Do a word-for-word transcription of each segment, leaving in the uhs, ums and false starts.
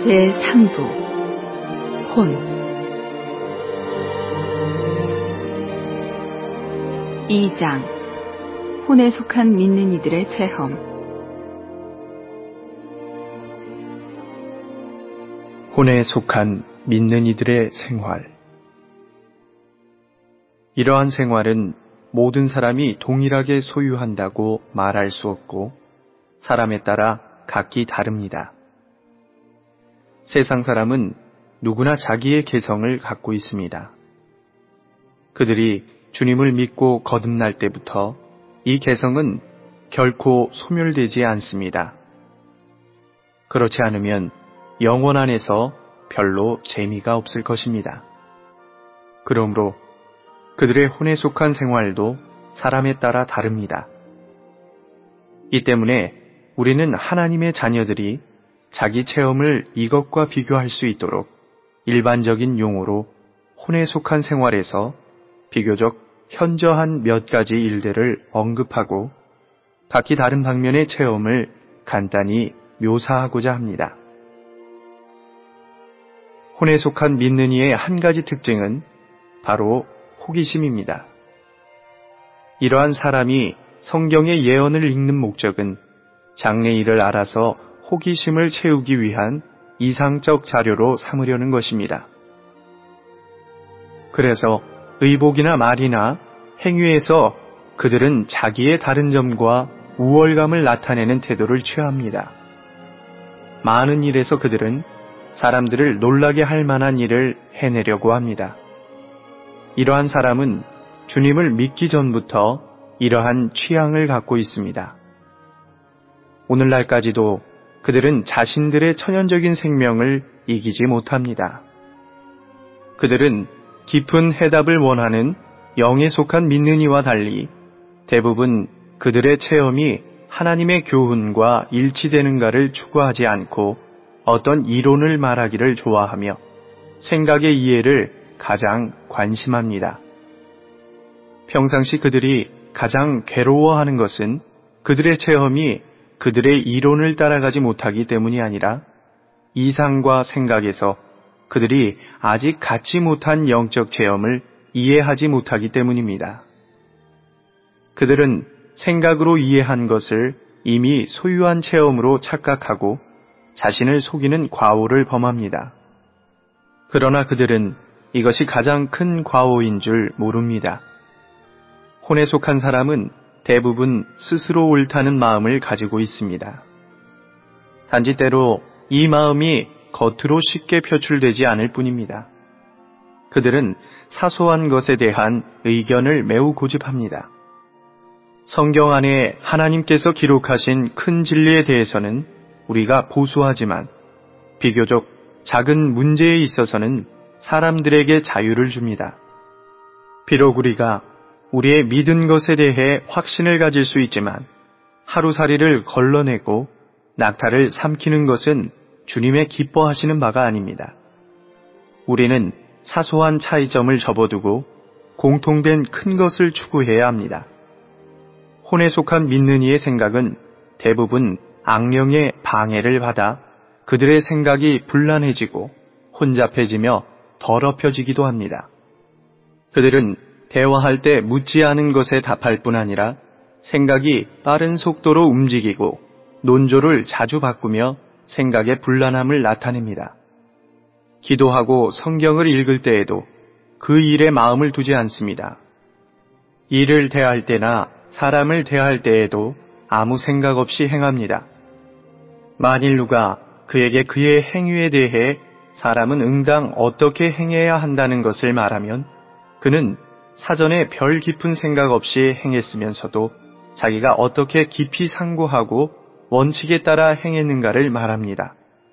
제삼 부 혼 이 장 혼에 속한 믿는 이들의 체험. 혼에 속한 믿는 이들의 생활. 이러한 생활은 모든 사람이 동일하게 소유한다고 말할 수 없고 사람에 따라 각기 다릅니다. 세상 사람은 누구나 자기의 개성을 갖고 있습니다. 그들이 주님을 믿고 거듭날 때부터 이 개성은 결코 소멸되지 않습니다. 그렇지 않으면 영혼 안에서 별로 재미가 없을 것입니다. 그러므로 그들의 혼에 속한 생활도 사람에 따라 다릅니다. 이 때문에 우리는 하나님의 자녀들이 자기 체험을 이것과 비교할 수 있도록 일반적인 용어로 혼에 속한 생활에서 비교적 현저한 몇 가지 일들을 언급하고 각기 다른 방면의 체험을 간단히 묘사하고자 합니다. 혼에 속한 믿는 이의 한 가지 특징은 바로 호기심입니다. 이러한 사람이 성경의 예언을 읽는 목적은 장래일을 알아서 호기심을 채우기 위한 이상적 자료로 삼으려는 것입니다. 그래서 의복이나 말이나 행위에서 그들은 자기의 다른 점과 우월감을 나타내는 태도를 취합니다. 많은 일에서 그들은 사람들을 놀라게 할 만한 일을 해내려고 합니다. 이러한 사람은 주님을 믿기 전부터 이러한 취향을 갖고 있습니다. 오늘날까지도 그들은 자신들의 천연적인 생명을 이기지 못합니다. 그들은 깊은 해답을 원하는 영에 속한 믿는 이와 달리 대부분 그들의 체험이 하나님의 교훈과 일치되는가를 추구하지 않고 어떤 이론을 말하기를 좋아하며 생각의 이해를 가장 관심합니다. 평상시 그들이 가장 괴로워하는 것은 그들의 체험이 그들의 이론을 따라가지 못하기 때문이 아니라 이상과 생각에서 그들이 아직 갖지 못한 영적 체험을 이해하지 못하기 때문입니다. 그들은 생각으로 이해한 것을 이미 소유한 체험으로 착각하고 자신을 속이는 과오를 범합니다. 그러나 그들은 이것이 가장 큰 과오인 줄 모릅니다. 혼에 속한 사람은 대부분 스스로 옳다는 마음을 가지고 있습니다. 단지 때로 이 마음이 겉으로 쉽게 표출되지 않을 뿐입니다. 그들은 사소한 것에 대한 의견을 매우 고집합니다. 성경 안에 하나님께서 기록하신 큰 진리에 대해서는 우리가 보수하지만 비교적 작은 문제에 있어서는 사람들에게 자유를 줍니다. 비록 우리가 우리의 믿은 것에 대해 확신을 가질 수 있지만 하루살이를 걸러내고 낙타를 삼키는 것은 주님의 기뻐하시는 바가 아닙니다. 우리는 사소한 차이점을 접어두고 공통된 큰 것을 추구해야 합니다. 혼에 속한 믿는 이의 생각은 대부분 악령의 방해를 받아 그들의 생각이 불란해지고 혼잡해지며 더럽혀지기도 합니다. 그들은 대화할 때 묻지 않은 것에 답할 뿐 아니라 생각이 빠른 속도로 움직이고 논조를 자주 바꾸며 생각의 불란함을 나타냅니다. 기도하고 성경을 읽을 때에도 그 일에 마음을 두지 않습니다. 일을 대할 때나 사람을 대할 때에도 아무 생각 없이 행합니다. 만일 누가 그에게 그의 행위에 대해 사람은 응당 어떻게 행해야 한다는 것을 말하면 그는 사전에 별 깊은 생각 없이 행했으면서도 자기가 어떻게 깊이 상고하고 원칙에 따라 행했는가를 말합니다.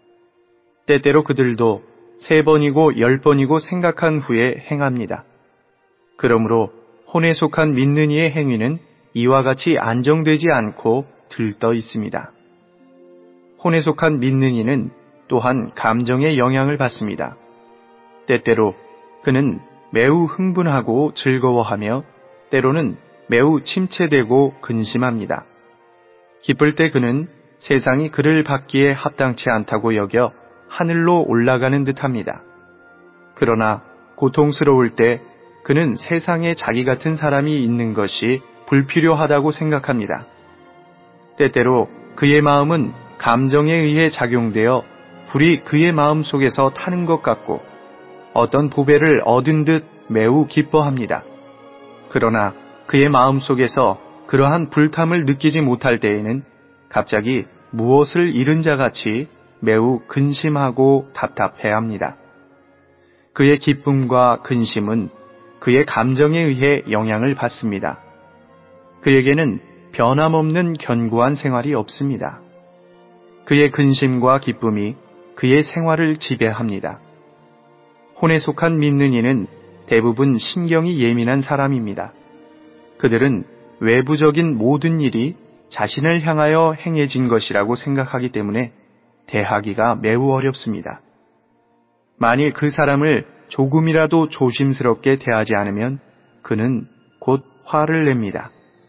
때때로 그들도 세 번이고 열 번이고 생각한 후에 행합니다. 그러므로 혼에 속한 믿는 이의 행위는 이와 같이 안정되지 않고 들떠 있습니다. 혼에 속한 믿는 이는 또한 감정의 영향을 받습니다. 때때로 그는 매우 흥분하고 즐거워하며 때로는 매우 침체되고 근심합니다. 기쁠 때 그는 세상이 그를 받기에 합당치 않다고 여겨 하늘로 올라가는 듯합니다. 그러나 고통스러울 때 그는 세상에 자기 같은 사람이 있는 것이 불필요하다고 생각합니다. 때때로 그의 마음은 감정에 의해 작용되어 불이 그의 마음 속에서 타는 것 같고 어떤 보배를 얻은 듯 매우 기뻐합니다. 그러나 그의 마음 속에서 그러한 불탐을 느끼지 못할 때에는 갑자기 무엇을 잃은 자 같이 매우 근심하고 답답해합니다. 그의 기쁨과 근심은 그의 감정에 의해 영향을 받습니다. 그에게는 변함없는 견고한 생활이 없습니다. 그의 근심과 기쁨이 그의 생활을 지배합니다. 혼에 속한 믿는 이는 대부분 신경이 예민한 사람입니다. 그들은 외부적인 모든 일이 자신을 향하여 행해진 것이라고 생각하기 때문에 대하기가 매우 어렵습니다. 만일 그 사람을 조금이라도 조심스럽게 대하지 않으면 그는 곧 화를 냅니다.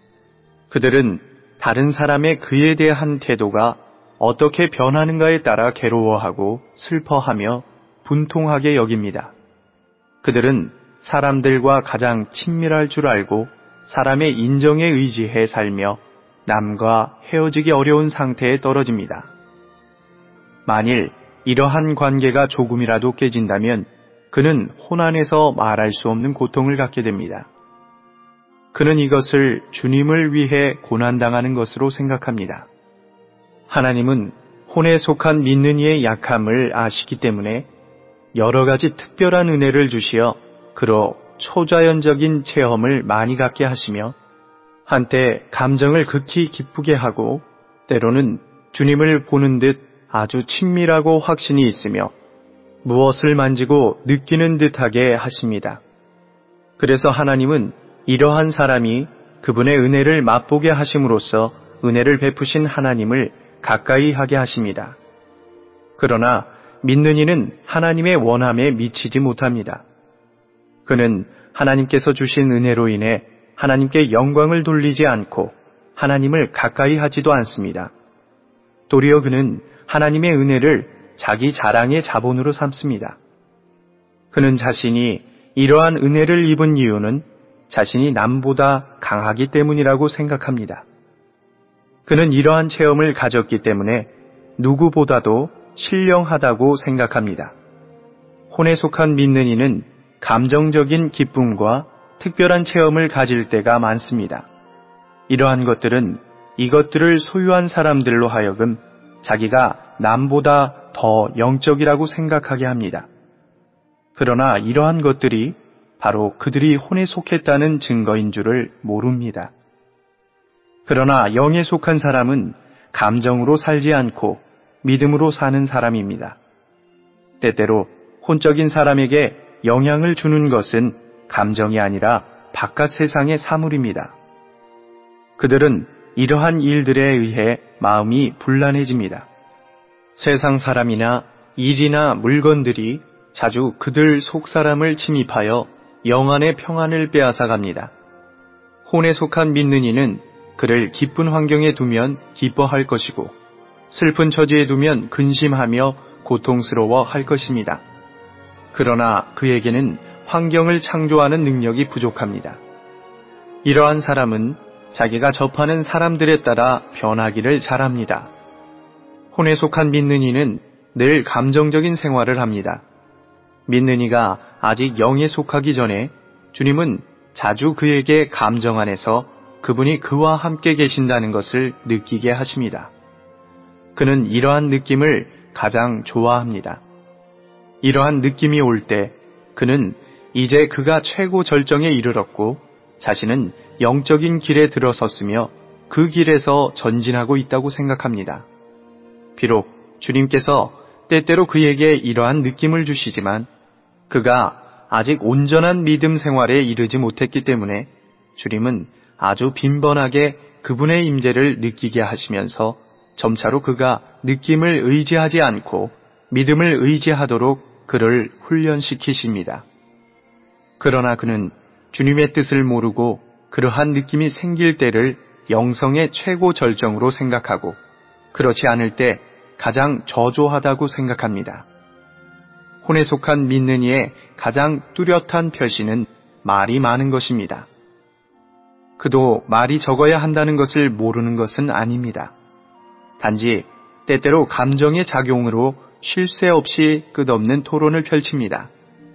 그들은 다른 사람의 그에 대한 태도가 어떻게 변하는가에 따라 괴로워하고 슬퍼하며 분통하게 여깁니다. 그들은 사람들과 가장 친밀할 줄 알고 사람의 인정에 의지해 살며 남과 헤어지기 어려운 상태에 떨어집니다. 만일 이러한 관계가 조금이라도 깨진다면 그는 혼안에서 말할 수 없는 고통을 갖게 됩니다. 그는 이것을 주님을 위해 고난당하는 것으로 생각합니다. 하나님은 혼에 속한 믿는 이의 약함을 아시기 때문에 여러 가지 특별한 은혜를 주시어 그로 초자연적인 체험을 많이 갖게 하시며 한때 감정을 극히 기쁘게 하고 때로는 주님을 보는 듯 아주 친밀하고 확신이 있으며 무엇을 만지고 느끼는 듯하게 하십니다. 그래서 하나님은 이러한 사람이 그분의 은혜를 맛보게 하심으로써 은혜를 베푸신 하나님을 가까이 하게 하십니다. 그러나 믿는 이는 하나님의 원함에 미치지 못합니다. 그는 하나님께서 주신 은혜로 인해 하나님께 영광을 돌리지 않고 하나님을 가까이 하지도 않습니다. 도리어 그는 하나님의 은혜를 자기 자랑의 자본으로 삼습니다. 그는 자신이 이러한 은혜를 입은 이유는 자신이 남보다 강하기 때문이라고 생각합니다. 그는 이러한 체험을 가졌기 때문에 누구보다도 신령하다고 생각합니다. 혼에 속한 믿는 이는 감정적인 기쁨과 특별한 체험을 가질 때가 많습니다. 이러한 것들은 이것들을 소유한 사람들로 하여금 자기가 남보다 더 영적이라고 생각하게 합니다. 그러나 이러한 것들이 바로 그들이 혼에 속했다는 증거인 줄을 모릅니다. 그러나 영에 속한 사람은 감정으로 살지 않고 믿음으로 사는 사람입니다. 때때로 혼적인 사람에게 영향을 주는 것은 감정이 아니라 바깥 세상의 사물입니다. 그들은 이러한 일들에 의해 마음이 불란해집니다. 세상 사람이나 일이나 물건들이 자주 그들 속 사람을 침입하여 영안의 평안을 빼앗아갑니다. 혼에 속한 믿는 이는 그를 기쁜 환경에 두면 기뻐할 것이고 슬픈 처지에 두면 근심하며 고통스러워 할 것입니다. 그러나 그에게는 환경을 창조하는 능력이 부족합니다. 이러한 사람은 자기가 접하는 사람들에 따라 변하기를 잘합니다. 혼에 속한 믿는 이는 늘 감정적인 생활을 합니다. 믿는 이가 아직 영에 속하기 전에 주님은 자주 그에게 감정 안에서 그분이 그와 함께 계신다는 것을 느끼게 하십니다. 그는 이러한 느낌을 가장 좋아합니다. 이러한 느낌이 올 때 그는 이제 그가 최고 절정에 이르렀고 자신은 영적인 길에 들어섰으며 그 길에서 전진하고 있다고 생각합니다. 비록 주님께서 때때로 그에게 이러한 느낌을 주시지만 그가 아직 온전한 믿음 생활에 이르지 못했기 때문에 주님은 아주 빈번하게 그분의 임재를 느끼게 하시면서 점차로 그가 느낌을 의지하지 않고 믿음을 의지하도록 그를 훈련시키십니다. 그러나 그는 주님의 뜻을 모르고 그러한 느낌이 생길 때를 영성의 최고 절정으로 생각하고 그렇지 않을 때 가장 저조하다고 생각합니다. 혼에 속한 믿는 이의 가장 뚜렷한 표시는 말이 많은 것입니다. 그도 말이 적어야 한다는 것을 모르는 것은 아닙니다. 단지 때때로 감정의 작용으로 쉴 새 없이 끝없는 토론을 펼칩니다.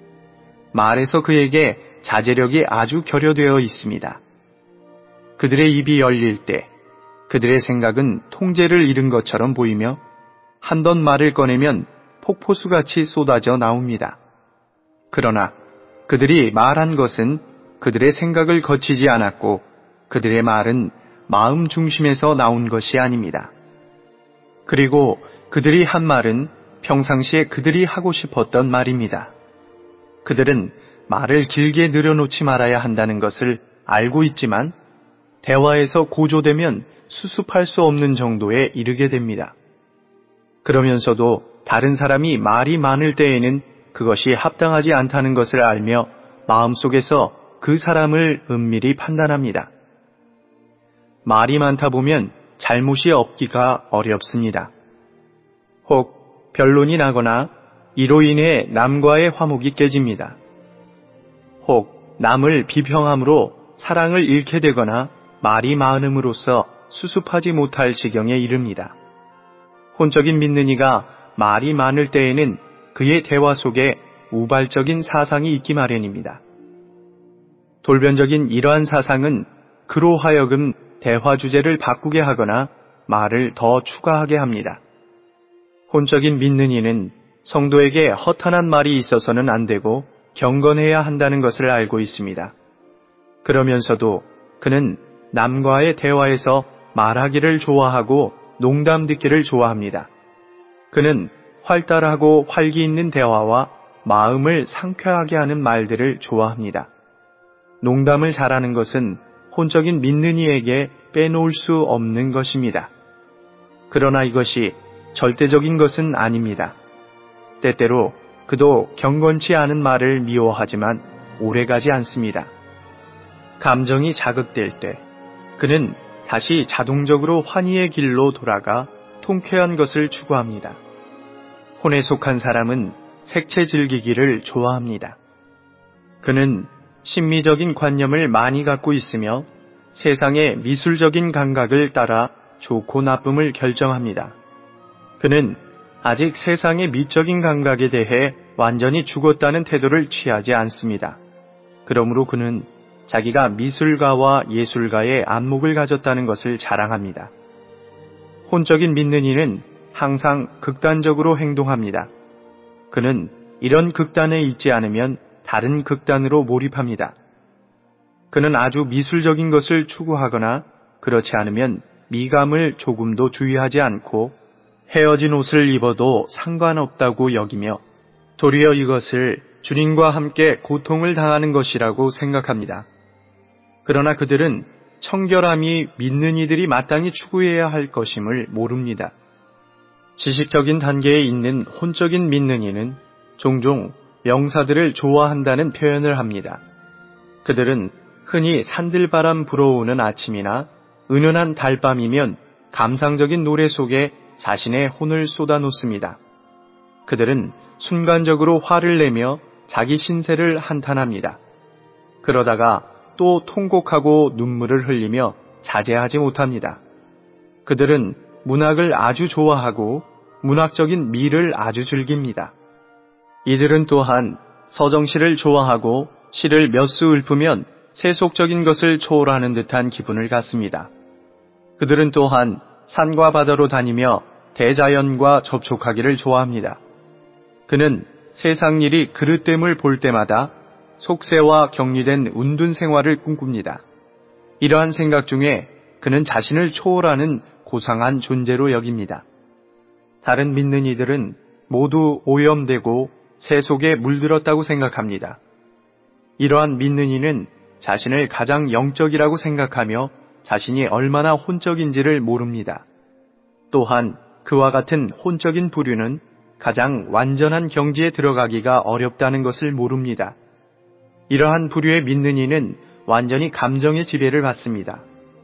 말에서 그에게 자제력이 아주 결여되어 있습니다. 그들의 입이 열릴 때 그들의 생각은 통제를 잃은 것처럼 보이며 한 번 말을 꺼내면 폭포수같이 쏟아져 나옵니다. 그러나 그들이 말한 것은 그들의 생각을 거치지 않았고 그들의 말은 마음 중심에서 나온 것이 아닙니다. 그리고 그들이 한 말은 평상시에 그들이 하고 싶었던 말입니다. 그들은 말을 길게 늘여놓지 말아야 한다는 것을 알고 있지만 대화에서 고조되면 수습할 수 없는 정도에 이르게 됩니다. 그러면서도 다른 사람이 말이 많을 때에는 그것이 합당하지 않다는 것을 알며 마음속에서 그 사람을 은밀히 판단합니다. 말이 많다 보면 잘못이 없기가 어렵습니다. 혹 변론이 나거나 이로 인해 남과의 화목이 깨집니다. 혹 남을 비평함으로 사랑을 잃게 되거나 말이 많음으로써 수습하지 못할 지경에 이릅니다. 혼적인 믿는 이가 말이 많을 때에는 그의 대화 속에 우발적인 사상이 있기 마련입니다. 돌변적인 이러한 사상은 그로 하여금 대화 주제를 바꾸게 하거나 말을 더 추가하게 합니다. 혼적인 믿는 이는 성도에게 허탄한 말이 있어서는 안 되고 경건해야 한다는 것을 알고 있습니다. 그러면서도 그는 남과의 대화에서 말하기를 좋아하고 농담 듣기를 좋아합니다. 그는 활달하고 활기 있는 대화와 마음을 상쾌하게 하는 말들을 좋아합니다. 농담을 잘하는 것은 혼적인 믿는 이에게 빼놓을 수 없는 것입니다. 그러나 이것이 절대적인 것은 아닙니다. 때때로 그도 경건치 않은 말을 미워하지만 오래가지 않습니다. 감정이 자극될 때 그는 다시 자동적으로 환희의 길로 돌아가 통쾌한 것을 추구합니다. 혼에 속한 사람은 색채 즐기기를 좋아합니다. 그는 심미적인 관념을 많이 갖고 있으며 세상의 미술적인 감각을 따라 좋고 나쁨을 결정합니다. 그는 아직 세상의 미적인 감각에 대해 완전히 죽었다는 태도를 취하지 않습니다. 그러므로 그는 자기가 미술가와 예술가의 안목을 가졌다는 것을 자랑합니다. 혼적인 믿는 이는 항상 극단적으로 행동합니다. 그는 이런 극단에 있지 않으면 다른 극단으로 몰입합니다. 그는 아주 미술적인 것을 추구하거나 그렇지 않으면 미감을 조금도 주의하지 않고 헤어진 옷을 입어도 상관없다고 여기며 도리어 이것을 주님과 함께 고통을 당하는 것이라고 생각합니다. 그러나 그들은 청결함이 믿는 이들이 마땅히 추구해야 할 것임을 모릅니다. 지식적인 단계에 있는 혼적인 믿는 이는 종종 명사들을 좋아한다는 표현을 합니다. 그들은 흔히 산들바람 불어오는 아침이나 은은한 달밤이면 감상적인 노래 속에 자신의 혼을 쏟아놓습니다. 그들은 순간적으로 화를 내며 자기 신세를 한탄합니다. 그러다가 또 통곡하고 눈물을 흘리며 자제하지 못합니다. 그들은 문학을 아주 좋아하고 문학적인 미를 아주 즐깁니다. 이들은 또한 서정시를 좋아하고 시를 몇 수 읊으면 세속적인 것을 초월하는 듯한 기분을 갖습니다. 그들은 또한 산과 바다로 다니며 대자연과 접촉하기를 좋아합니다. 그는 세상 일이 그릇됨을 볼 때마다 속세와 격리된 운둔 생활을 꿈꿉니다. 이러한 생각 중에 그는 자신을 초월하는 고상한 존재로 여깁니다. 다른 믿는 이들은 모두 오염되고 세속에 물들었다고 생각합니다. 이러한 믿는 이는 자신을 가장 영적이라고 생각하며 자신이 얼마나 혼적인지를 모릅니다. 또한 그와 같은 혼적인 부류는 가장 완전한 경지에 들어가기가 어렵다는 것을 모릅니다. 이러한 부류의 믿는 이는 완전히 감정의 지배를 받습니다.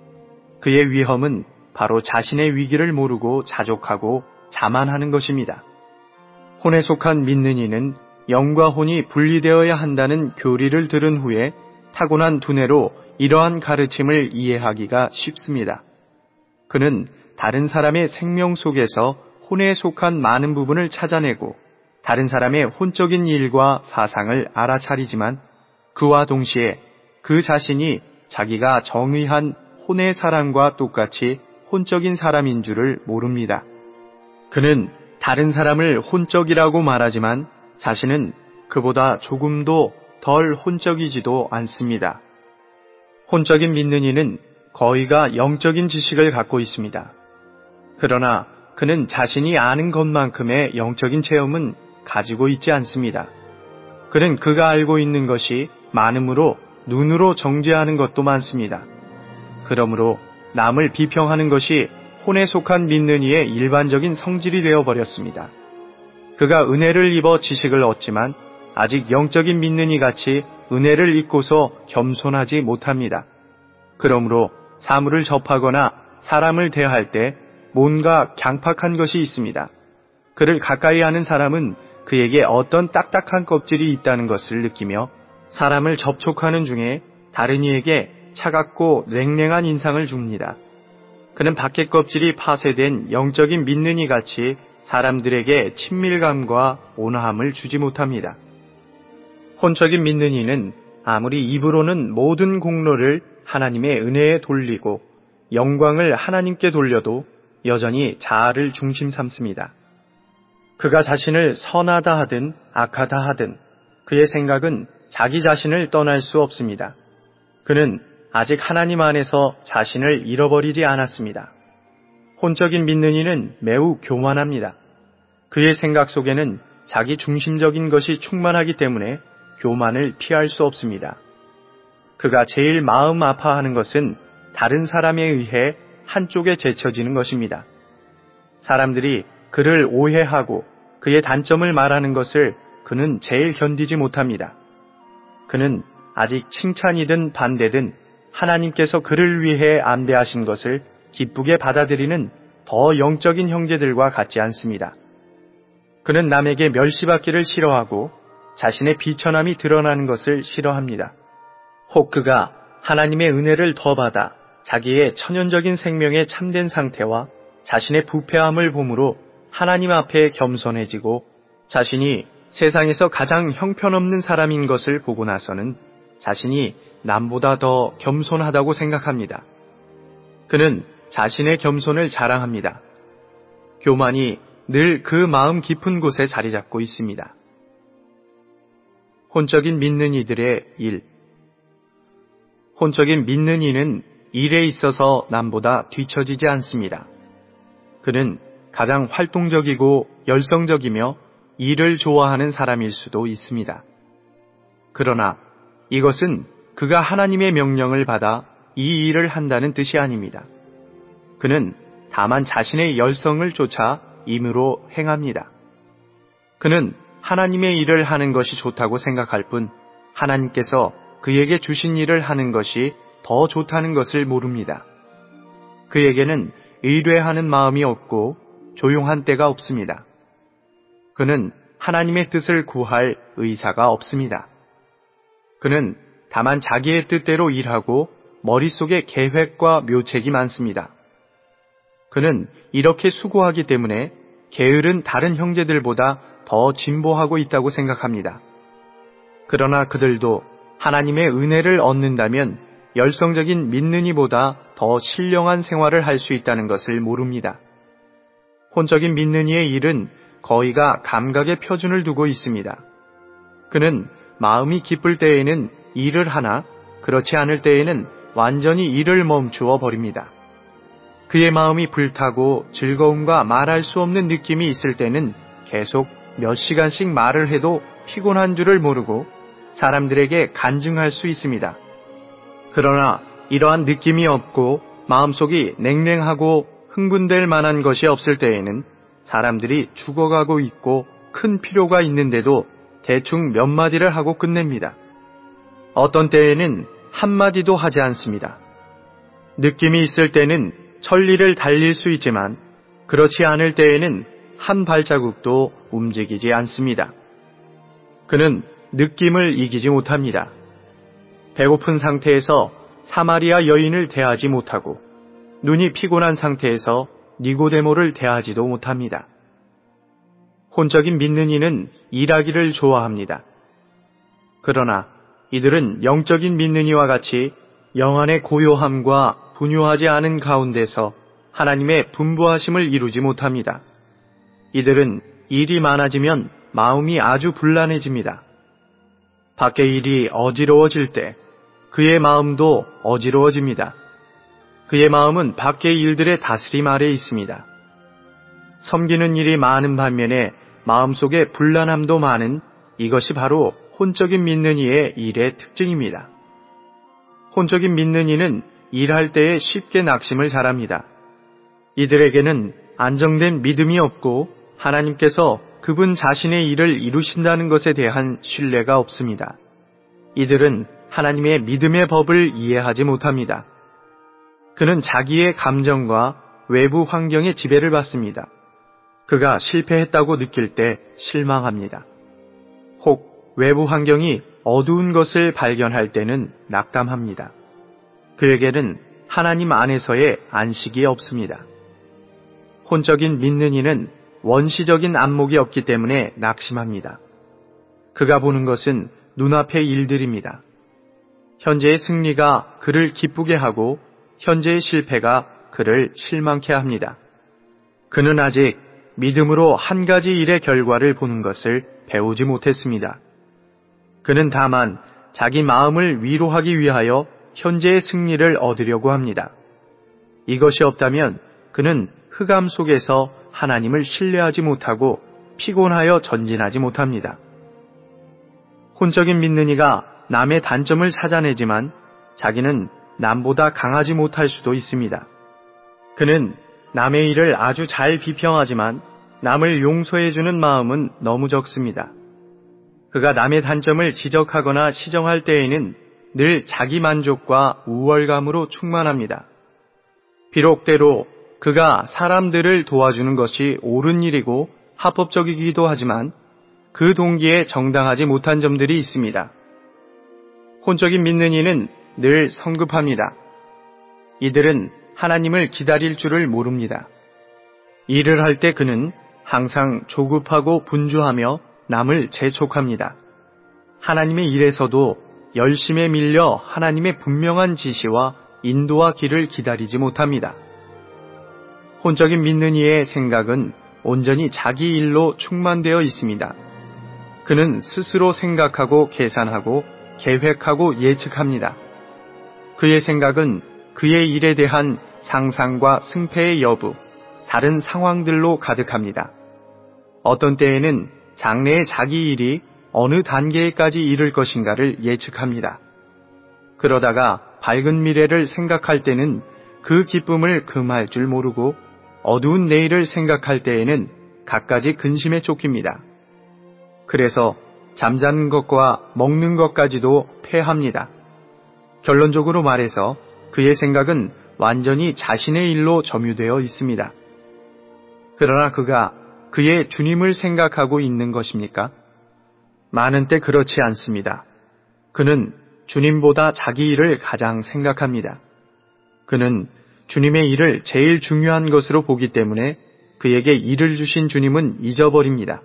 그의 위험은 바로 자신의 위기를 모르고 자족하고 자만하는 것입니다. 혼에 속한 믿는 이는 영과 혼이 분리되어야 한다는 교리를 들은 후에 타고난 두뇌로 이러한 가르침을 이해하기가 쉽습니다. 그는 다른 사람의 생명 속에서 혼에 속한 많은 부분을 찾아내고 다른 사람의 혼적인 일과 사상을 알아차리지만 그와 동시에 그 자신이 자기가 정의한 혼의 사람과 똑같이 혼적인 사람인 줄을 모릅니다. 그는 다른 사람을 혼적이라고 말하지만 자신은 그보다 조금도 덜 혼적이지도 않습니다. 혼적인 믿는 이는 거의가 영적인 지식을 갖고 있습니다. 그러나 그는 자신이 아는 것만큼의 영적인 체험은 가지고 있지 않습니다. 그는 그가 알고 있는 것이 많으므로 눈으로 정죄하는 것도 많습니다. 그러므로 남을 비평하는 것이 혼에 속한 믿는 이의 일반적인 성질이 되어버렸습니다. 그가 은혜를 입어 지식을 얻지만 아직 영적인 믿는 이 같이 은혜를 입고서 겸손하지 못합니다. 그러므로 사물을 접하거나 사람을 대할 때 뭔가 강팍한 것이 있습니다. 그를 가까이 하는 사람은 그에게 어떤 딱딱한 껍질이 있다는 것을 느끼며 사람을 접촉하는 중에 다른 이에게 차갑고 냉랭한 인상을 줍니다. 그는 밖의 껍질이 파쇄된 영적인 믿는 이 같이 사람들에게 친밀감과 온화함을 주지 못합니다. 혼적인 믿는 이는 아무리 입으로는 모든 공로를 하나님의 은혜에 돌리고 영광을 하나님께 돌려도 여전히 자아를 중심 삼습니다. 그가 자신을 선하다 하든 악하다 하든 그의 생각은 자기 자신을 떠날 수 없습니다. 그는 아직 하나님 안에서 자신을 잃어버리지 않았습니다. 혼적인 믿는 이는 매우 교만합니다. 그의 생각 속에는 자기 중심적인 것이 충만하기 때문에 교만을 피할 수 없습니다. 그가 제일 마음 아파하는 것은 다른 사람에 의해 한쪽에 제쳐지는 것입니다. 사람들이 그를 오해하고 그의 단점을 말하는 것을 그는 제일 견디지 못합니다. 그는 아직 칭찬이든 반대든 하나님께서 그를 위해 안배하신 것을 기쁘게 받아들이는 더 영적인 형제들과 같지 않습니다. 그는 남에게 멸시받기를 싫어하고 자신의 비천함이 드러나는 것을 싫어합니다. 혹 그가 하나님의 은혜를 더 받아 자기의 천연적인 생명의 참된 상태와 자신의 부패함을 보므로 하나님 앞에 겸손해지고 자신이 세상에서 가장 형편없는 사람인 것을 보고 나서는 자신이 남보다 더 겸손하다고 생각합니다. 그는 자신의 겸손을 자랑합니다. 교만이 늘 그 마음 깊은 곳에 자리 잡고 있습니다. 혼적인 믿는 이들의 일. 혼적인 믿는 이는 일에 있어서 남보다 뒤처지지 않습니다. 그는 가장 활동적이고 열성적이며 일을 좋아하는 사람일 수도 있습니다. 그러나 이것은 그가 하나님의 명령을 받아 이 일을 한다는 뜻이 아닙니다. 그는 다만 자신의 열성을 쫓아 임으로 행합니다. 그는 하나님의 일을 하는 것이 좋다고 생각할 뿐 하나님께서 그에게 주신 일을 하는 것이 더 좋다는 것을 모릅니다. 그에게는 의뢰하는 마음이 없고 조용한 때가 없습니다. 그는 하나님의 뜻을 구할 의사가 없습니다. 그는 다만 자기의 뜻대로 일하고 머릿속에 계획과 묘책이 많습니다. 그는 이렇게 수고하기 때문에 게으른 다른 형제들보다 더 진보하고 있다고 생각합니다. 그러나 그들도 하나님의 은혜를 얻는다면 열성적인 믿는 이보다 더 신령한 생활을 할 수 있다는 것을 모릅니다. 혼적인 믿는 이의 일은 거의가 감각의 표준을 두고 있습니다. 그는 마음이 기쁠 때에는 일을 하나 그렇지 않을 때에는 완전히 일을 멈추어 버립니다. 그의 마음이 불타고 즐거움과 말할 수 없는 느낌이 있을 때는 계속 몇 시간씩 말을 해도 피곤한 줄을 모르고 사람들에게 간증할 수 있습니다. 그러나 이러한 느낌이 없고 마음속이 냉랭하고 흥분될 만한 것이 없을 때에는 사람들이 죽어가고 있고 큰 필요가 있는데도 대충 몇 마디를 하고 끝냅니다. 어떤 때에는 한마디도 하지 않습니다. 느낌이 있을 때는 천리를 달릴 수 있지만 그렇지 않을 때에는 한 발자국도 움직이지 않습니다. 그는 느낌을 이기지 못합니다. 배고픈 상태에서 사마리아 여인을 대하지 못하고 눈이 피곤한 상태에서 니고데모를 대하지도 못합니다. 혼적인 믿는 이는 일하기를 좋아합니다. 그러나 이들은 영적인 믿는 이와 같이 영안의 고요함과 분유하지 않은 가운데서 하나님의 분부하심을 이루지 못합니다. 이들은 일이 많아지면 마음이 아주 불안해집니다. 밖의 일이 어지러워질 때 그의 마음도 어지러워집니다. 그의 마음은 밖의 일들의 다스림 아래 있습니다. 섬기는 일이 많은 반면에 마음속에 불안함도 많은 이것이 바로 혼적인 믿는 이의 일의 특징입니다. 혼적인 믿는 이는 일할 때에 쉽게 낙심을 잘합니다. 이들에게는 안정된 믿음이 없고 하나님께서 그분 자신의 일을 이루신다는 것에 대한 신뢰가 없습니다. 이들은 하나님의 믿음의 법을 이해하지 못합니다. 그는 자기의 감정과 외부 환경의 지배를 받습니다. 그가 실패했다고 느낄 때 실망합니다. 혹 외부 환경이 어두운 것을 발견할 때는 낙담합니다. 그에게는 하나님 안에서의 안식이 없습니다. 혼적인 믿는 이는 원시적인 안목이 없기 때문에 낙심합니다. 그가 보는 것은 눈앞의 일들입니다. 현재의 승리가 그를 기쁘게 하고 현재의 실패가 그를 실망케 합니다. 그는 아직 믿음으로 한 가지 일의 결과를 보는 것을 배우지 못했습니다. 그는 다만 자기 마음을 위로하기 위하여 현재의 승리를 얻으려고 합니다. 이것이 없다면 그는 흑암 속에서 하나님을 신뢰하지 못하고 피곤하여 전진하지 못합니다. 혼적인 믿는 이가 남의 단점을 찾아내지만 자기는 남보다 강하지 못할 수도 있습니다. 그는 남의 일을 아주 잘 비평하지만 남을 용서해주는 마음은 너무 적습니다. 그가 남의 단점을 지적하거나 시정할 때에는 늘 자기 만족과 우월감으로 충만합니다. 비록 때로 그가 사람들을 도와주는 것이 옳은 일이고 합법적이기도 하지만 그 동기에 정당하지 못한 점들이 있습니다. 혼적인 믿는 이는 늘 성급합니다. 이들은 하나님을 기다릴 줄을 모릅니다. 일을 할 때 그는 항상 조급하고 분주하며 남을 재촉합니다. 하나님의 일에서도 열심에 밀려 하나님의 분명한 지시와 인도와 길을 기다리지 못합니다. 혼적인 믿는 이의 생각은 온전히 자기 일로 충만되어 있습니다. 그는 스스로 생각하고 계산하고 계획하고 예측합니다. 그의 생각은 그의 일에 대한 상상과 승패의 여부, 다른 상황들로 가득합니다. 어떤 때에는 장래의 자기 일이 어느 단계까지 이를 것인가를 예측합니다. 그러다가 밝은 미래를 생각할 때는 그 기쁨을 금할 줄 모르고 어두운 내일을 생각할 때에는 갖가지 근심에 쫓깁니다. 그래서 잠자는 것과 먹는 것까지도 패합니다. 결론적으로 말해서 그의 생각은 완전히 자신의 일로 점유되어 있습니다. 그러나 그가 그의 주님을 생각하고 있는 것입니까? 많은 때 그렇지 않습니다. 그는 주님보다 자기 일을 가장 생각합니다. 그는 주님의 일을 제일 중요한 것으로 보기 때문에 그에게 일을 주신 주님은 잊어버립니다.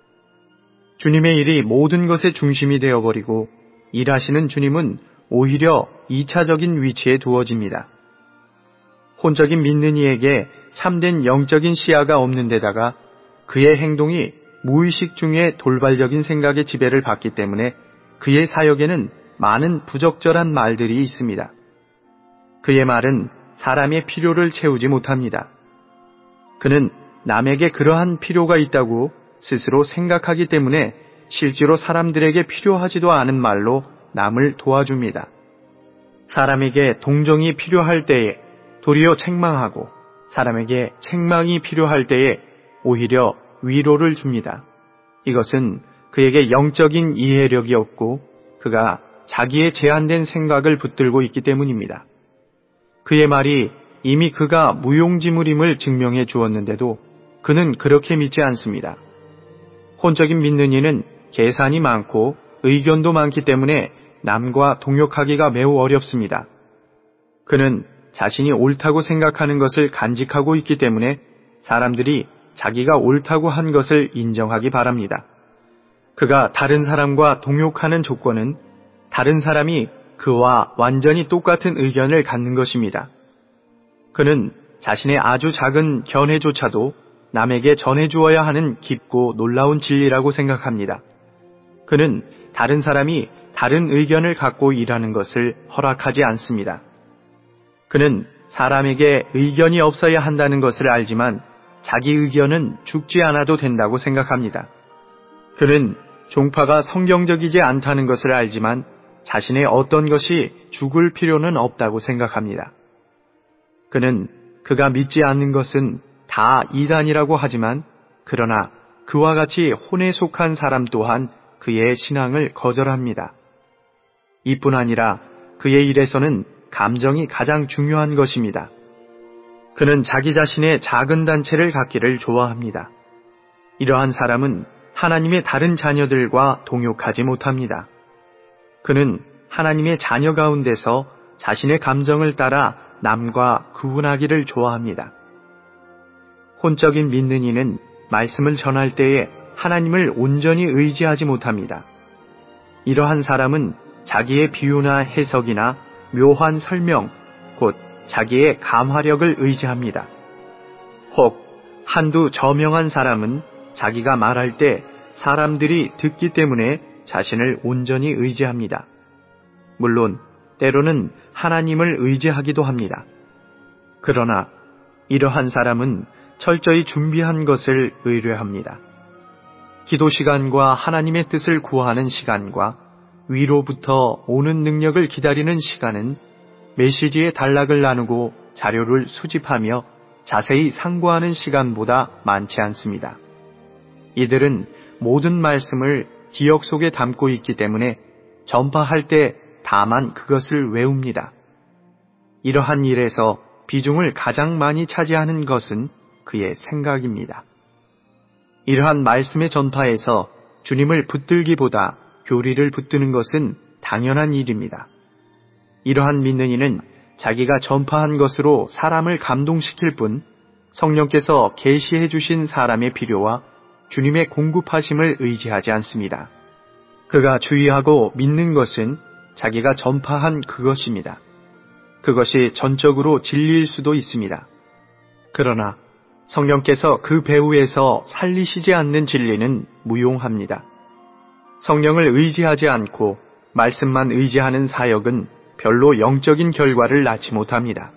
주님의 일이 모든 것의 중심이 되어버리고 일하시는 주님은 오히려 이차적인 위치에 두어집니다. 혼적인 믿는 이에게 참된 영적인 시야가 없는 데다가 그의 행동이 무의식 중에 돌발적인 생각의 지배를 받기 때문에 그의 사역에는 많은 부적절한 말들이 있습니다. 그의 말은 사람의 필요를 채우지 못합니다. 그는 남에게 그러한 필요가 있다고 스스로 생각하기 때문에 실제로 사람들에게 필요하지도 않은 말로 남을 도와줍니다. 사람에게 동정이 필요할 때에 도리어 책망하고 사람에게 책망이 필요할 때에 오히려 위로를 줍니다. 이것은 그에게 영적인 이해력이 없고 그가 자기의 제한된 생각을 붙들고 있기 때문입니다. 그의 말이 이미 그가 무용지물임을 증명해 주었는데도 그는 그렇게 믿지 않습니다. 혼적인 믿는 이는 계산이 많고 의견도 많기 때문에 남과 동역하기가 매우 어렵습니다. 그는 자신이 옳다고 생각하는 것을 간직하고 있기 때문에 사람들이 자기가 옳다고 한 것을 인정하기 바랍니다. 그가 다른 사람과 동역하는 조건은 다른 사람이 그와 완전히 똑같은 의견을 갖는 것입니다. 그는 자신의 아주 작은 견해조차도 남에게 전해주어야 하는 깊고 놀라운 진리라고 생각합니다. 그는 다른 사람이 다른 의견을 갖고 일하는 것을 허락하지 않습니다. 그는 사람에게 의견이 없어야 한다는 것을 알지만 자기 의견은 죽지 않아도 된다고 생각합니다. 그는 종파가 성경적이지 않다는 것을 알지만 자신의 어떤 것이 죽을 필요는 없다고 생각합니다. 그는 그가 믿지 않는 것은 다 이단이라고 하지만 그러나 그와 같이 혼에 속한 사람 또한 그의 신앙을 거절합니다. 이뿐 아니라 그의 일에서는 감정이 가장 중요한 것입니다. 그는 자기 자신의 작은 단체를 갖기를 좋아합니다. 이러한 사람은 하나님의 다른 자녀들과 동역하지 못합니다. 그는 하나님의 자녀 가운데서 자신의 감정을 따라 남과 구분하기를 좋아합니다. 혼적인 믿는 이는 말씀을 전할 때에 하나님을 온전히 의지하지 못합니다. 이러한 사람은 자기의 비유나 해석이나 묘한 설명, 곧 자기의 감화력을 의지합니다. 혹 한두 저명한 사람은 자기가 말할 때 사람들이 듣기 때문에 자신을 온전히 의지합니다. 물론 때로는 하나님을 의지하기도 합니다. 그러나 이러한 사람은 철저히 준비한 것을 의뢰합니다. 기도 시간과 하나님의 뜻을 구하는 시간과 위로부터 오는 능력을 기다리는 시간은 메시지의 단락을 나누고 자료를 수집하며 자세히 상고하는 시간보다 많지 않습니다. 이들은 모든 말씀을 기억 속에 담고 있기 때문에 전파할 때 다만 그것을 외웁니다. 이러한 일에서 비중을 가장 많이 차지하는 것은 그의 생각입니다. 이러한 말씀의 전파에서 주님을 붙들기보다 교리를 붙드는 것은 당연한 일입니다. 이러한 믿는 이는 자기가 전파한 것으로 사람을 감동시킬 뿐 성령께서 계시해 주신 사람의 필요와 주님의 공급하심을 의지하지 않습니다. 그가 주의하고 믿는 것은 자기가 전파한 그것입니다. 그것이 전적으로 진리일 수도 있습니다. 그러나 성령께서 그 배후에서 살리시지 않는 진리는 무용합니다. 성령을 의지하지 않고 말씀만 의지하는 사역은 별로 영적인 결과를 낳지 못합니다.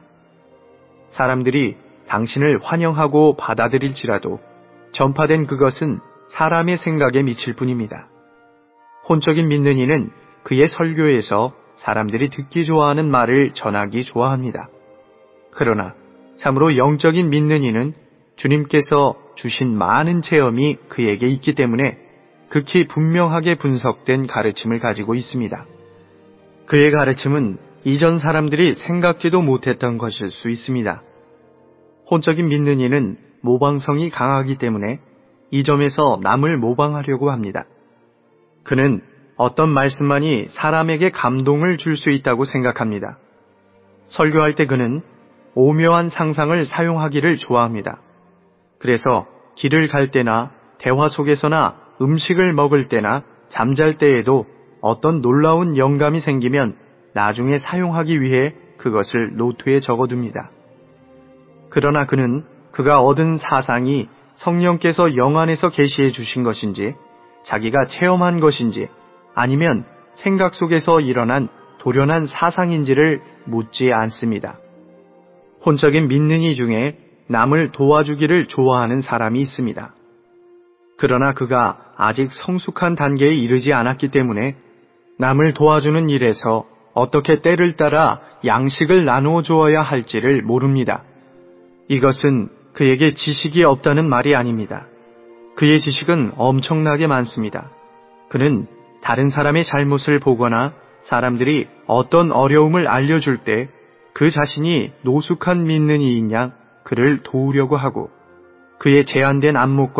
사람들이 당신을 환영하고 받아들일지라도 전파된 그것은 사람의 생각에 미칠 뿐입니다. 혼적인 믿는 이는 그의 설교에서 사람들이 듣기 좋아하는 말을 전하기 좋아합니다. 그러나 참으로 영적인 믿는 이는 주님께서 주신 많은 체험이 그에게 있기 때문에 극히 분명하게 분석된 가르침을 가지고 있습니다. 그의 가르침은 이전 사람들이 생각지도 못했던 것일 수 있습니다. 혼적인 믿는 이는 모방성이 강하기 때문에 이 점에서 남을 모방하려고 합니다. 그는 어떤 말씀만이 사람에게 감동을 줄 수 있다고 생각합니다. 설교할 때 그는 오묘한 상상을 사용하기를 좋아합니다. 그래서 길을 갈 때나 대화 속에서나 음식을 먹을 때나 잠잘 때에도 어떤 놀라운 영감이 생기면 나중에 사용하기 위해 그것을 노트에 적어둡니다. 그러나 그는 그가 얻은 사상이 성령께서 영안에서 계시해 주신 것인지 자기가 체험한 것인지 아니면 생각 속에서 일어난 돌연한 사상인지를 묻지 않습니다. 혼적인 믿는 이 중에 남을 도와주기를 좋아하는 사람이 있습니다. 그러나 그가 아직 성숙한 단계에 이르지 않았기 때문에 남을 도와주는 일에서 어떻게 때를 따라 양식을 나누어 주어야 할지를 모릅니다. 이것은 그에게 지식이 없다는 말이 아닙니다. 그의 지식은 엄청나게 많습니다. 그는 다른 사람의 잘못을 보거나 사람들이 어떤 어려움을 알려줄 때 그 자신이 노숙한 믿는 이인 양 그를 도우려고 하고 그의 제한된 안목과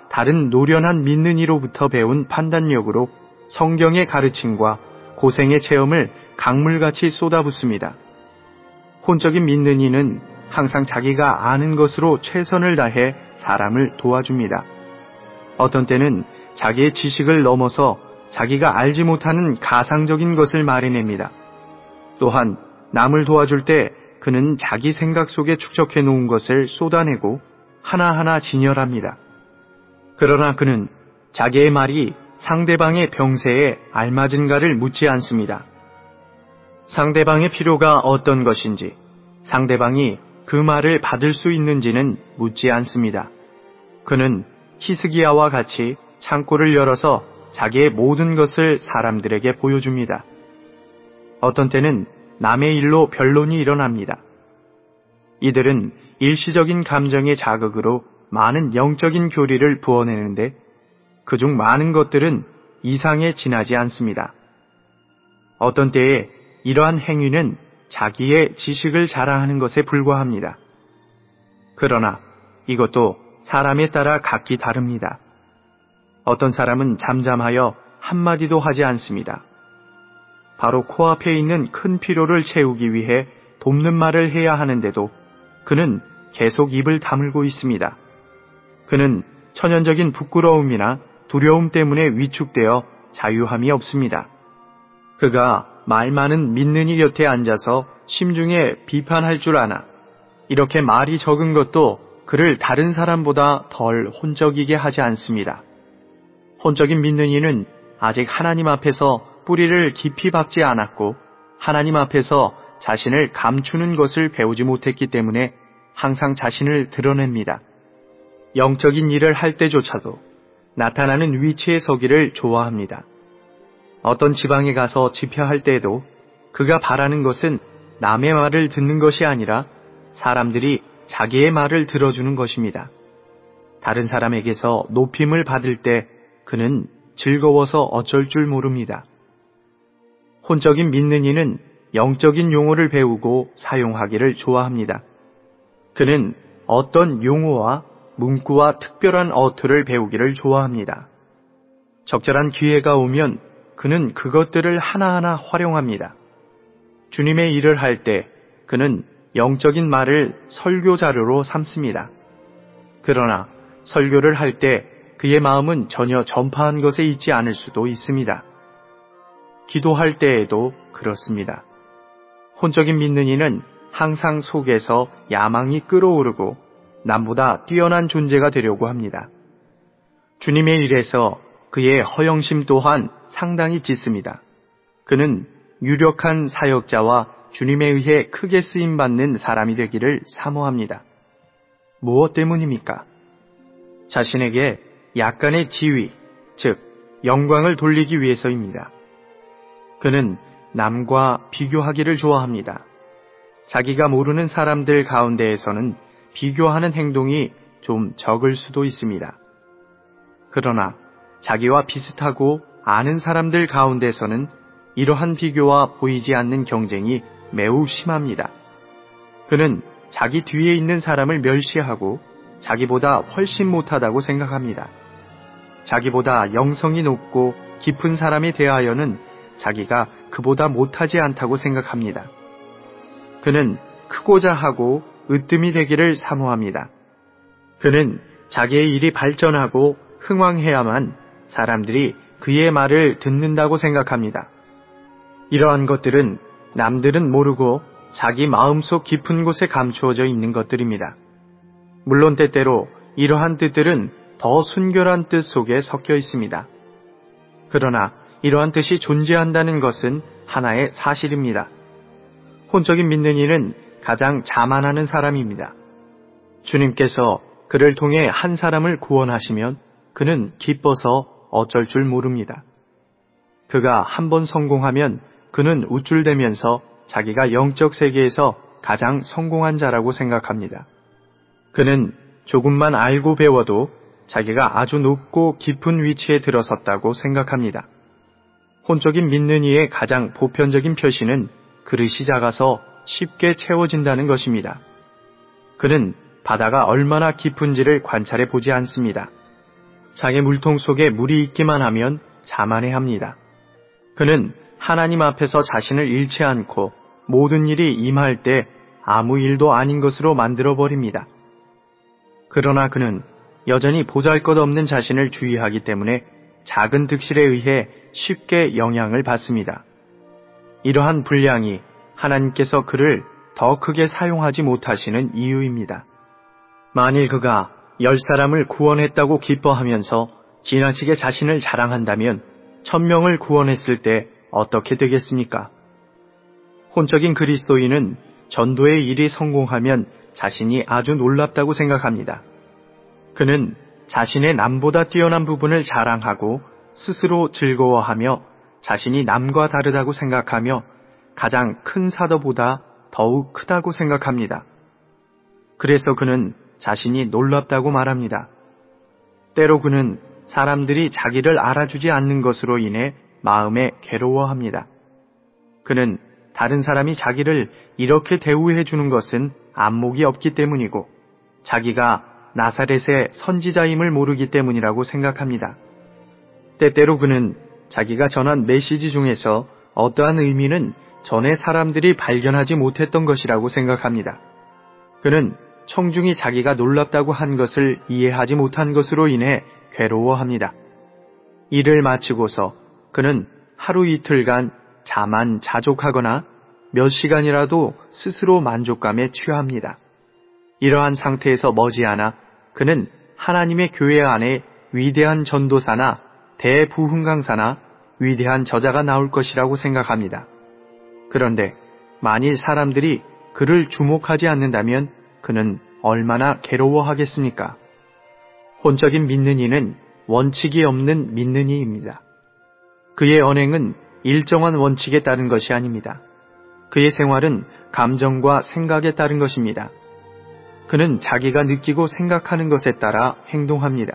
다른 노련한 믿는 이로부터 배운 판단력으로 성경의 가르침과 고생의 체험을 강물같이 쏟아붓습니다. 혼적인 믿는 이는 항상 자기가 아는 것으로 최선을 다해 사람을 도와줍니다. 어떤 때는 자기의 지식을 넘어서 자기가 알지 못하는 가상적인 것을 말해냅니다. 또한 남을 도와줄 때 그는 자기 생각 속에 축적해 놓은 것을 쏟아내고 하나하나 진열합니다. 그러나 그는 자기의 말이 상대방의 병세에 알맞은가를 묻지 않습니다. 상대방의 필요가 어떤 것인지, 상대방이 그 말을 받을 수 있는지는 묻지 않습니다. 그는 히스기야와 같이 창고를 열어서 자기의 모든 것을 사람들에게 보여줍니다. 어떤 때는 남의 일로 변론이 일어납니다. 이들은 일시적인 감정의 자극으로 많은 영적인 교리를 부어내는데 그중 많은 것들은 이상에 지나지 않습니다. 어떤 때에 이러한 행위는 자기의 지식을 자랑하는 것에 불과합니다. 그러나 이것도 사람에 따라 각기 다릅니다. 어떤 사람은 잠잠하여 한마디도 하지 않습니다. 바로 코앞에 있는 큰 필요를 채우기 위해 돕는 말을 해야 하는데도 그는 계속 입을 다물고 있습니다. 그는 천연적인 부끄러움이나 두려움 때문에 위축되어 자유함이 없습니다. 그가 말 많은 믿는 이 곁에 앉아서 심중에 비판할 줄 아나 이렇게 말이 적은 것도 그를 다른 사람보다 덜 혼적이게 하지 않습니다. 혼적인 믿는 이는 아직 하나님 앞에서 뿌리를 깊이 박지 않았고 하나님 앞에서 자신을 감추는 것을 배우지 못했기 때문에 항상 자신을 드러냅니다. 영적인 일을 할 때조차도 나타나는 위치에 서기를 좋아합니다. 어떤 지방에 가서 집회할 때에도 그가 바라는 것은 남의 말을 듣는 것이 아니라 사람들이 자기의 말을 들어주는 것입니다. 다른 사람에게서 높임을 받을 때 그는 즐거워서 어쩔 줄 모릅니다. 혼적인 믿는 이는 영적인 용어를 배우고 사용하기를 좋아합니다. 그는 어떤 용어와 문구와 특별한 어투를 배우기를 좋아합니다. 적절한 기회가 오면 그는 그것들을 하나하나 활용합니다. 주님의 일을 할 때 그는 영적인 말을 설교 자료로 삼습니다. 그러나 설교를 할 때 그의 마음은 전혀 전파한 것에 있지 않을 수도 있습니다. 기도할 때에도 그렇습니다. 혼적인 믿는 이는 항상 속에서 야망이 끓어오르고 남보다 뛰어난 존재가 되려고 합니다. 주님의 일에서 그의 허영심 또한 상당히 짙습니다. 그는 유력한 사역자와 주님에 의해 크게 쓰임받는 사람이 되기를 사모합니다. 무엇 때문입니까? 자신에게 약간의 지위, 즉 영광을 돌리기 위해서입니다. 그는 남과 비교하기를 좋아합니다. 자기가 모르는 사람들 가운데에서는 비교하는 행동이 좀 적을 수도 있습니다. 그러나 자기와 비슷하고 아는 사람들 가운데서는 이러한 비교와 보이지 않는 경쟁이 매우 심합니다. 그는 자기 뒤에 있는 사람을 멸시하고 자기보다 훨씬 못하다고 생각합니다. 자기보다 영성이 높고 깊은 사람에 대하여는 자기가 그보다 못하지 않다고 생각합니다. 그는 크고자 하고 으뜸이 되기를 사모합니다. 그는 자기의 일이 발전하고 흥왕해야만 사람들이 그의 말을 듣는다고 생각합니다. 이러한 것들은 남들은 모르고 자기 마음속 깊은 곳에 감추어져 있는 것들입니다. 물론 때때로 이러한 뜻들은 더 순결한 뜻 속에 섞여 있습니다. 그러나 이러한 뜻이 존재한다는 것은 하나의 사실입니다. 혼적인 믿는 이는 가장 자만하는 사람입니다. 주님께서 그를 통해 한 사람을 구원하시면 그는 기뻐서 어쩔 줄 모릅니다. 그가 한번 성공하면 그는 우쭐대면서 자기가 영적 세계에서 가장 성공한 자라고 생각합니다. 그는 조금만 알고 배워도 자기가 아주 높고 깊은 위치에 들어섰다고 생각합니다. 혼적인 믿는 이의 가장 보편적인 표시는 그릇이 작아서 쉽게 채워진다는 것입니다. 그는 바다가 얼마나 깊은지를 관찰해 보지 않습니다. 장의 물통 속에 물이 있기만 하면 자만해합니다. 그는 하나님 앞에서 자신을 잃지 않고 모든 일이 임할 때 아무 일도 아닌 것으로 만들어버립니다. 그러나 그는 여전히 보잘것없는 자신을 주의하기 때문에 작은 득실에 의해 쉽게 영향을 받습니다. 이러한 불량이 하나님께서 그를 더 크게 사용하지 못하시는 이유입니다. 만일 그가 열 사람을 구원했다고 기뻐하면서 지나치게 자신을 자랑한다면 천명을 구원했을 때 어떻게 되겠습니까? 혼적인 그리스도인은 전도의 일이 성공하면 자신이 아주 놀랍다고 생각합니다. 그는 자신의 남보다 뛰어난 부분을 자랑하고 스스로 즐거워하며 자신이 남과 다르다고 생각하며 가장 큰 사도보다 더욱 크다고 생각합니다. 그래서 그는 자신이 놀랍다고 말합니다. 때로 그는 사람들이 자기를 알아주지 않는 것으로 인해 마음에 괴로워합니다. 그는 다른 사람이 자기를 이렇게 대우해 주는 것은 안목이 없기 때문이고 자기가 나사렛의 선지자임을 모르기 때문이라고 생각합니다. 때때로 그는 자기가 전한 메시지 중에서 어떠한 의미는 전에 사람들이 발견하지 못했던 것이라고 생각합니다. 그는 청중이 자기가 놀랍다고 한 것을 이해하지 못한 것으로 인해 괴로워합니다. 일을 마치고서 그는 하루 이틀간 자만자족하거나 몇 시간이라도 스스로 만족감에 취합니다. 이러한 상태에서 머지않아 그는 하나님의 교회 안에 위대한 전도사나 대부흥강사나 위대한 저자가 나올 것이라고 생각합니다. 그런데 만일 사람들이 그를 주목하지 않는다면 그는 얼마나 괴로워하겠습니까? 혼적인 믿는 이는 원칙이 없는 믿는 이입니다. 그의 언행은 일정한 원칙에 따른 것이 아닙니다. 그의 생활은 감정과 생각에 따른 것입니다. 그는 자기가 느끼고 생각하는 것에 따라 행동합니다.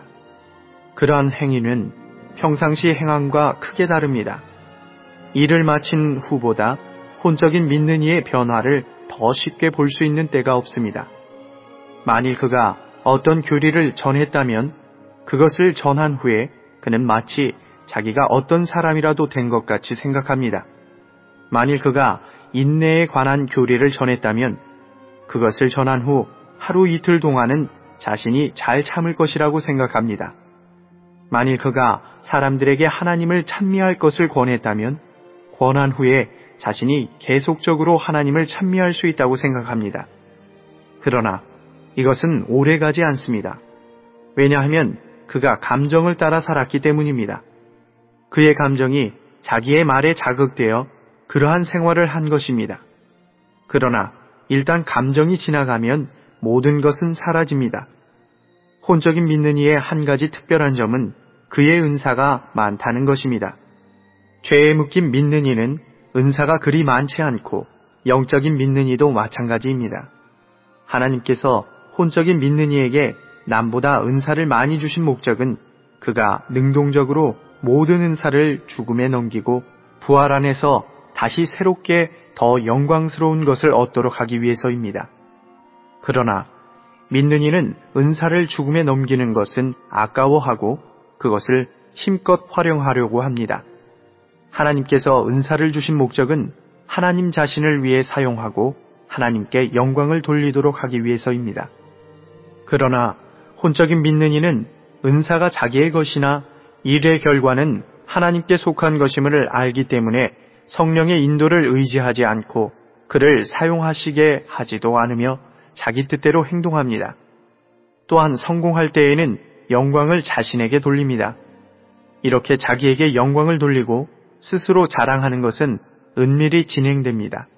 그러한 행위는 평상시 행함과 크게 다릅니다. 일을 마친 후보다 혼적인 믿는 이의 변화를 더 쉽게 볼 수 있는 때가 없습니다. 만일 그가 어떤 교리를 전했다면 그것을 전한 후에 그는 마치 자기가 어떤 사람이라도 된 것 같이 생각합니다. 만일 그가 인내에 관한 교리를 전했다면 그것을 전한 후 하루 이틀 동안은 자신이 잘 참을 것이라고 생각합니다. 만일 그가 사람들에게 하나님을 찬미할 것을 권했다면 권한 후에 자신이 계속적으로 하나님을 찬미할 수 있다고 생각합니다. 그러나 이것은 오래가지 않습니다. 왜냐하면 그가 감정을 따라 살았기 때문입니다. 그의 감정이 자기의 말에 자극되어 그러한 생활을 한 것입니다. 그러나 일단 감정이 지나가면 모든 것은 사라집니다. 혼적인 믿는 이의 한 가지 특별한 점은 그의 은사가 많다는 것입니다. 죄에 묶인 믿는 이는 은사가 그리 많지 않고 영적인 믿는 이도 마찬가지입니다. 하나님께서 혼적인 믿는 이에게 남보다 은사를 많이 주신 목적은 그가 능동적으로 모든 은사를 죽음에 넘기고 부활 안에서 다시 새롭게 더 영광스러운 것을 얻도록 하기 위해서입니다. 그러나 믿는 이는 은사를 죽음에 넘기는 것은 아까워하고 그것을 힘껏 활용하려고 합니다. 하나님께서 은사를 주신 목적은 하나님 자신을 위해 사용하고 하나님께 영광을 돌리도록 하기 위해서입니다. 그러나 혼적인 믿는 이는 은사가 자기의 것이나 일의 결과는 하나님께 속한 것임을 알기 때문에 성령의 인도를 의지하지 않고 그를 사용하시게 하지도 않으며 자기 뜻대로 행동합니다. 또한 성공할 때에는 영광을 자신에게 돌립니다. 이렇게 자기에게 영광을 돌리고 스스로 자랑하는 것은 은밀히 진행됩니다.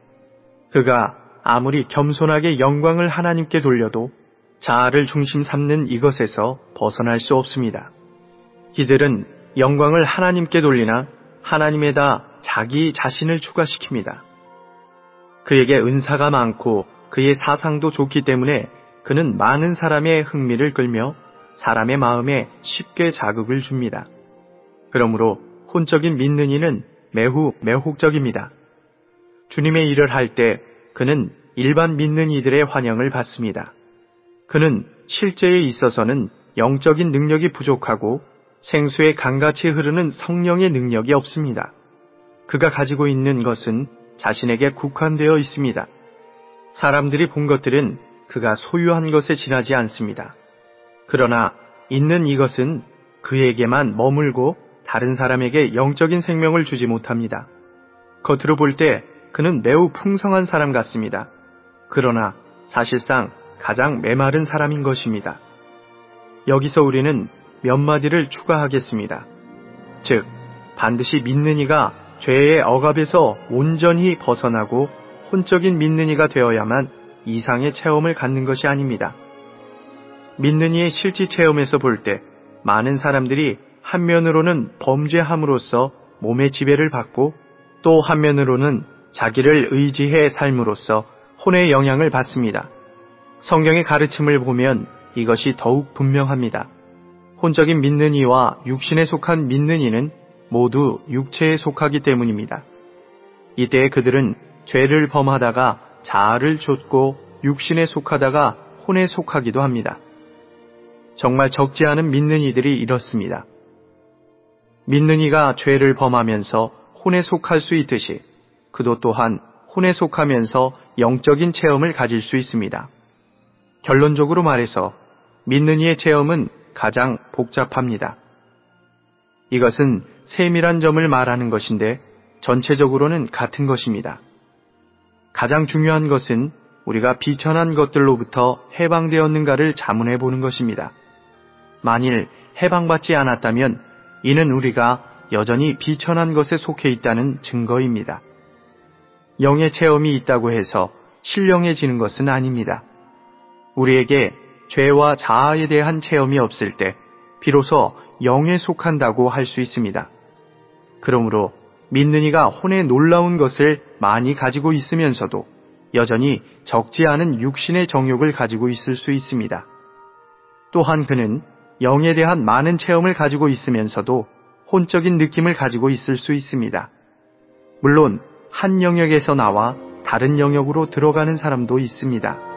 그가 아무리 겸손하게 영광을 하나님께 돌려도 자아를 중심 삼는 이것에서 벗어날 수 없습니다. 이들은 영광을 하나님께 돌리나 하나님에다 자기 자신을 추가시킵니다. 그에게 은사가 많고 그의 사상도 좋기 때문에 그는 많은 사람의 흥미를 끌며 사람의 마음에 쉽게 자극을 줍니다. 그러므로 혼적인 믿는 이는 매우 매혹적입니다. 주님의 일을 할 때 그는 일반 믿는 이들의 환영을 받습니다. 그는 실제에 있어서는 영적인 능력이 부족하고 생수에 강같이 흐르는 성령의 능력이 없습니다. 그가 가지고 있는 것은 자신에게 국한되어 있습니다. 사람들이 본 것들은 그가 소유한 것에 지나지 않습니다. 그러나 있는 이것은 그에게만 머물고 다른 사람에게 영적인 생명을 주지 못합니다. 겉으로 볼 때 그는 매우 풍성한 사람 같습니다. 그러나 사실상 가장 메마른 사람인 것입니다. 여기서 우리는 몇 마디를 추가하겠습니다. 즉, 반드시 믿는 이가 죄의 억압에서 온전히 벗어나고 혼적인 믿는 이가 되어야만 이상의 체험을 갖는 것이 아닙니다. 믿는 이의 실지 체험에서 볼 때 많은 사람들이 한면으로는 범죄함으로써 몸의 지배를 받고 또 한면으로는 자기를 의지해 삶으로써 혼의 영향을 받습니다. 성경의 가르침을 보면 이것이 더욱 분명합니다. 혼적인 믿는 이와 육신에 속한 믿는 이는 모두 육체에 속하기 때문입니다. 이때 그들은 죄를 범하다가 자아를 좇고 육신에 속하다가 혼에 속하기도 합니다. 정말 적지 않은 믿는 이들이 이렇습니다. 믿는 이가 죄를 범하면서 혼에 속할 수 있듯이 그도 또한 혼에 속하면서 영적인 체험을 가질 수 있습니다. 결론적으로 말해서 믿는 이의 체험은 가장 복잡합니다. 이것은 세밀한 점을 말하는 것인데 전체적으로는 같은 것입니다. 가장 중요한 것은 우리가 비천한 것들로부터 해방되었는가를 자문해 보는 것입니다. 만일 해방받지 않았다면 이는 우리가 여전히 비천한 것에 속해 있다는 증거입니다. 영의 체험이 있다고 해서 신령해지는 것은 아닙니다. 우리에게 죄와 자아에 대한 체험이 없을 때 비로소 영에 속한다고 할 수 있습니다. 그러므로 믿는 이가 혼의 놀라운 것을 많이 가지고 있으면서도 여전히 적지 않은 육신의 정욕을 가지고 있을 수 있습니다. 또한 그는 영에 대한 많은 체험을 가지고 있으면서도 혼적인 느낌을 가지고 있을 수 있습니다. 물론 한 영역에서 나와 다른 영역으로 들어가는 사람도 있습니다.